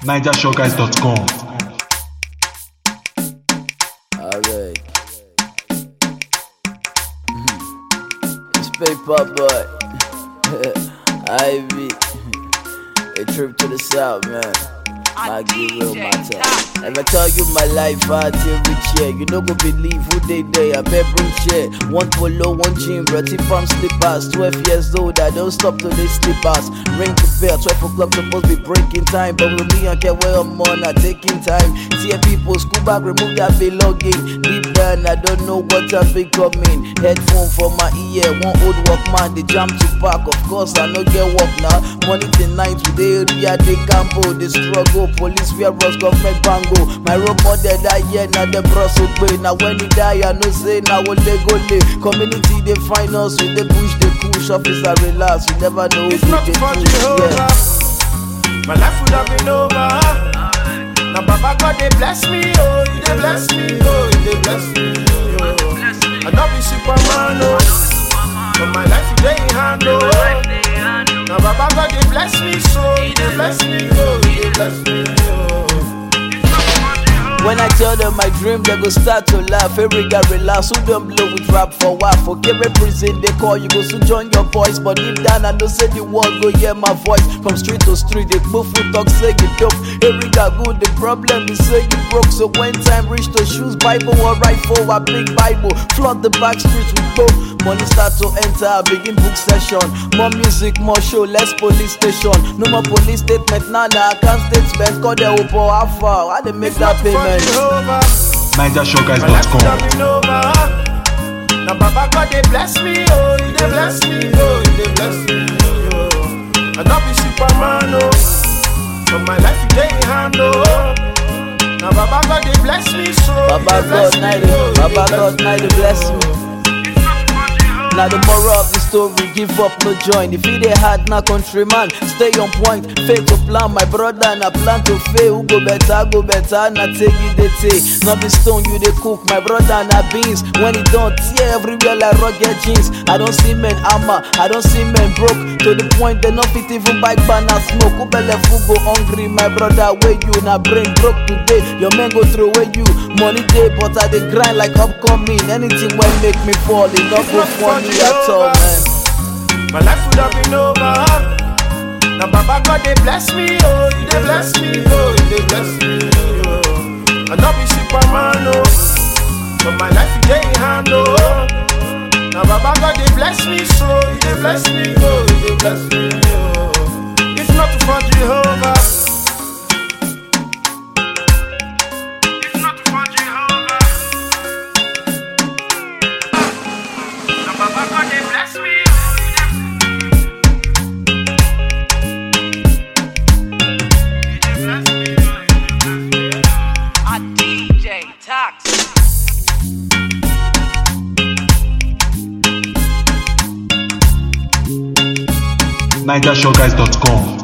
NigerShowGuys.com. Alright. It's Paper Boy. Ivy. A trip to the south, man. My real matter. If I tell you my life, I till rich, yeah. You no go believe who they I bet bring share. One polo, one jean, pretty from slippers. 12 years old, I don't stop till they slippers. Ring the bell, 12 o'clock supposed be breaking time. But with me, I can't wait on more, not taking time. See people, school bag, remove that belonging. Deep down, I don't know what I've been coming. Headphone for my ear, one old Walkman, they jam to park. Of course, I no get work now. Money tonight, with the area, they gamble, they struggle. Police fear us, government bango. My role model that year, now the bros obey. Now when he die, I know say now will they go lay. Community they find us with the push, they push. Officer relax, you never know if not for Jehovah, my life would have been over. Now Baba God they bless me, oh, they bless me, oh, they bless me, oh. I not be Superman, oh, but my life they in hand, oh. Now Baba God they bless me, so they bless me, oh, they bless me, oh. When I tell them my dream, they go start to laugh. Every guy relax, who don't blow with rap for what? For every prison they call, you go soon join your voice. But deep down I know say the world go hear my voice. From street to street, they move with talk, say you dope. Every guy good, the problem is say you broke. So when time reach to shoes, Bible or rifle, a big Bible. Flood the back streets with both. Money start to enter, I begin book session. More music, more show, less police station. No more police statement, now I can't statement. Call the Opo Alpha, how they make that payment? NigerShowGuys.com. Now Baba God they bless me, oh, they bless me, oh, they bless me, oh. I not be Superman, oh, but my life they in hand, oh. Now Baba God they bless me, so Baba God now they bless me. Now the moral of the story, give up, no join. If it ain't hard, now countryman, stay on point. Fail to plan, my brother, and I plan to fail. Who go better, now take it, they take. Not the stone, you they cook, my brother, and I beans. When it don't tear everywhere like rugged jeans. I don't see men armor, I don't see men broke. To the point they not fit even bike banner smoke. Who belle food go hungry, my brother, where you? Now brain broke today, your men go through where you. Money day, but I they grind like upcoming. Anything will make me fall, it not go for at all, man. My life would have been over. Now Baba God they bless me, oh, they bless me, oh, they bless me, oh. I not be Superman, oh, but my life they in hand, oh. Now Baba God they bless me, so they bless me, oh, they bless me, oh. If not for Jehovah, if not for Jehovah, now Baba God they bless me. NigerShowGuys.com.